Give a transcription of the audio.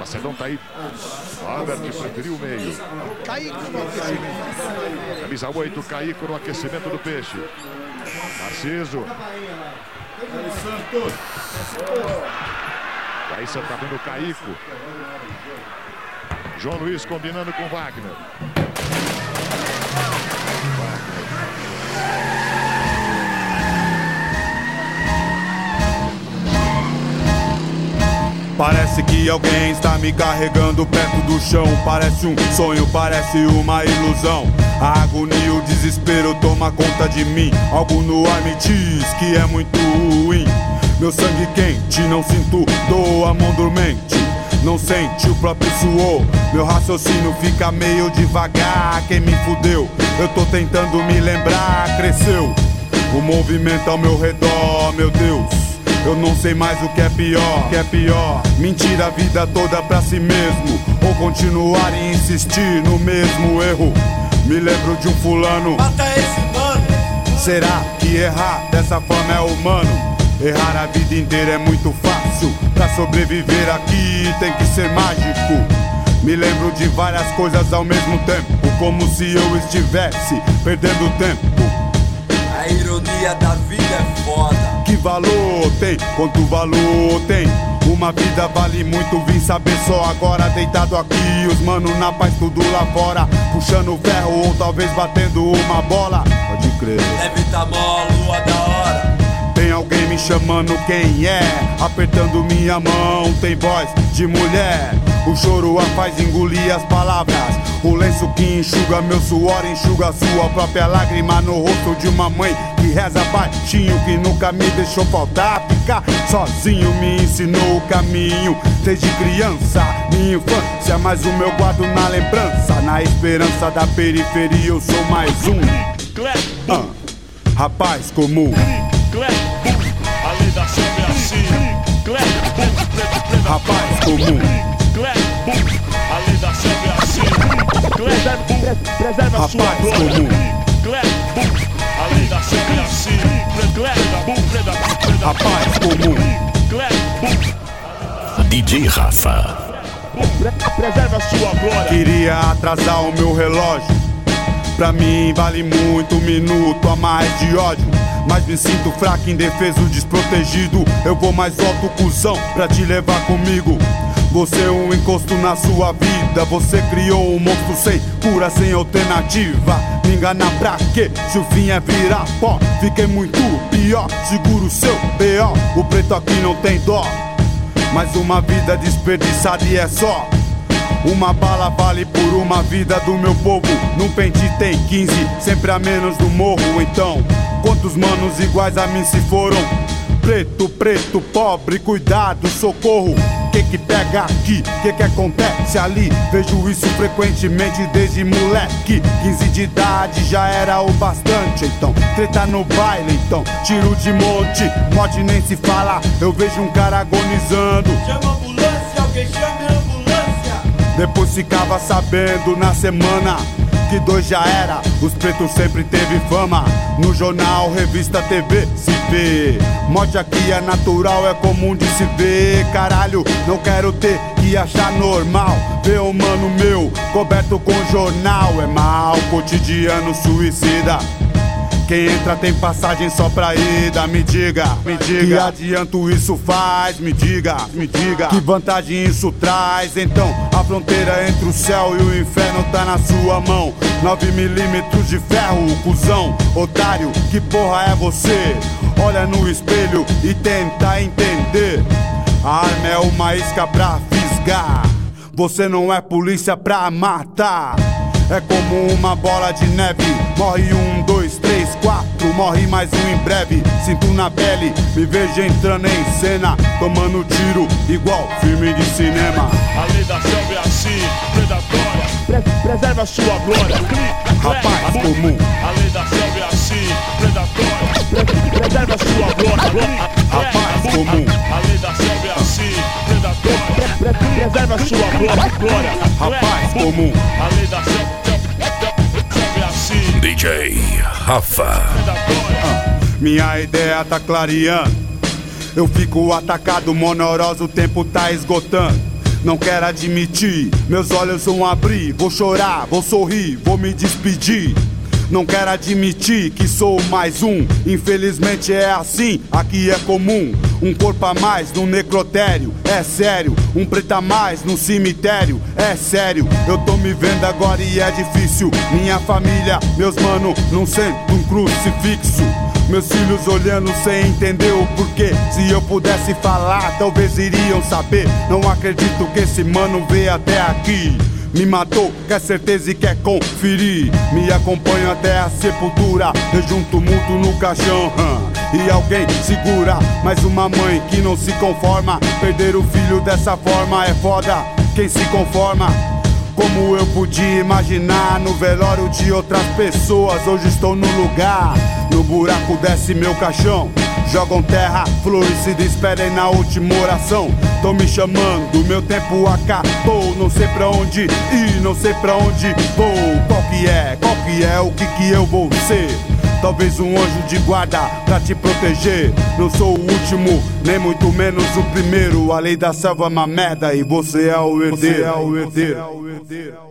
Macedão tá aí. Albert preferiu o meio. Caico no aquecimento. Camisa 8, Caico no aquecimento do Peixe. Narciso. Aí você tá vendo o Caico. João Luiz combinando com Wagner. Parece que alguém está me carregando perto do chão. Parece um sonho, parece uma ilusão. A agonia e o desespero toma conta de mim. Algo no ar me diz que é muito ruim. Meu sangue quente, não sinto dor, a mão dormente não sente o próprio suor. Meu raciocínio fica meio devagar. Quem me fudeu? Eu tô tentando me lembrar. Cresceu o movimento ao meu redor, meu Deus. Eu não sei mais o que é pior, mentir a vida toda pra si mesmo, ou continuar e insistir no mesmo erro. Me lembro de um fulano, mata esse mano. Será que errar dessa forma é humano? Errar a vida inteira é muito fácil. Pra sobreviver aqui tem que ser mágico. Me lembro de várias coisas ao mesmo tempo, como se eu estivesse perdendo tempo. A ironia da vida é foda. Que valor tem? Quanto valor tem? Uma vida vale muito, vim saber só agora. Deitado aqui, os mano na paz, tudo lá fora, puxando ferro ou talvez batendo uma bola. Pode crer. Deve tá mó, lua da hora. Tem alguém me chamando, quem é? Apertando minha mão, tem voz de mulher. O choro a faz engolir as palavras. O lenço que enxuga meu suor, enxuga sua própria lágrima no rosto de uma mãe que reza baixinho, que nunca me deixou faltar. Ficar sozinho me ensinou o caminho desde criança, minha infância, mas o meu guardo na lembrança. Na esperança da periferia eu sou mais um rapaz comum. Além da selva é assim. Rapaz comum. Além da selva é assim. Preserva a sua glória. Além da selva é assim. Rapaz comum. DJ Rafa. Preserva a sua glória. Queria atrasar o meu relógio. Pra mim vale muito um minuto a mais de ódio. Mas me sinto fraco, indefeso, desprotegido. Eu vou mais alto, cuzão, pra te levar comigo. Você é um encosto na sua vida. Você criou um monstro sem cura, sem alternativa. Me enganar pra quê? Se o fim é virar pó, fiquei muito pior. Segura o seu B.O. O preto aqui não tem dó. Mais uma vida desperdiçada e é só. Uma bala vale por uma vida do meu povo. Num pente tem 15, sempre a menos do morro. Então, quantos manos iguais a mim se foram? Preto, preto, pobre, cuidado, socorro. Que pega aqui, que acontece ali? Vejo isso frequentemente desde moleque. 15 de idade já era o bastante. Então, treta no baile, então tiro de monte, morte nem se fala. Eu vejo um cara agonizando. Chama a ambulância, alguém chame a ambulância. Depois ficava sabendo na semana que 2 já era. Os pretos sempre teve fama. No jornal, revista, TV, se vê. Morte aqui é natural, é comum de se ver. Caralho, não quero ter que achar normal ver um mano meu coberto com jornal. É mal, cotidiano suicida. Quem entra tem passagem só pra ida. Me diga, que adianto isso faz? Me diga, que vantagem isso traz? Então a fronteira entre o céu e o inferno tá na sua mão. 9mm de ferro, cuzão, otário, que porra é você? Olha no espelho e tenta entender. A arma é uma isca pra fisgar. Você não é polícia pra matar. É como uma bola de neve. Morre 1, 2, 3, 4. Morre mais um em breve. Sinto na pele, me vejo entrando em cena, tomando tiro igual filme de cinema. A lei da selva é assim, predatória. Preserva a sua glória. Rapaz comum. A lei da selva é assim, predatória. Preserva a sua glória. Rapaz comum. A lei da selva é assim, predatória. Preserva a sua glória. Rapaz comum. A lei da selva é assim. DJ Rafa. Minha ideia tá clareando. Eu fico atacado, monoroso, o tempo tá esgotando. não quero admitir. Meus olhos vão abrir, vou chorar, vou sorrir, vou me despedir. Não quero admitir que sou mais um. Infelizmente é assim, aqui é comum. Um corpo a mais no necrotério, é sério. Um preto a mais no cemitério, é sério. Eu tô me vendo agora e é difícil. Minha família, meus mano, não sento um crucifixo. Meus filhos olhando sem entender o porquê. Se eu pudesse falar, talvez iriam saber. Não acredito que esse mano veio até aqui. Me matou, quer certeza e quer conferir. Me acompanha até a sepultura. Eu junto mútuo no caixão, e alguém segura. Mais uma mãe que não se conforma. Perder o filho dessa forma é foda. Quem se conforma? Como eu podia imaginar? No velório de outras pessoas, hoje estou no lugar. No buraco desce meu caixão. Jogam terra, flores, se despedem na última oração. Tão me chamando, meu tempo acabou. Não sei pra onde ir, não sei pra onde vou. Qual que é, o que eu vou ser? Talvez um anjo de guarda pra te proteger. Não sou o último, nem muito menos o primeiro. A lei da selva é uma merda e você é o herdeiro.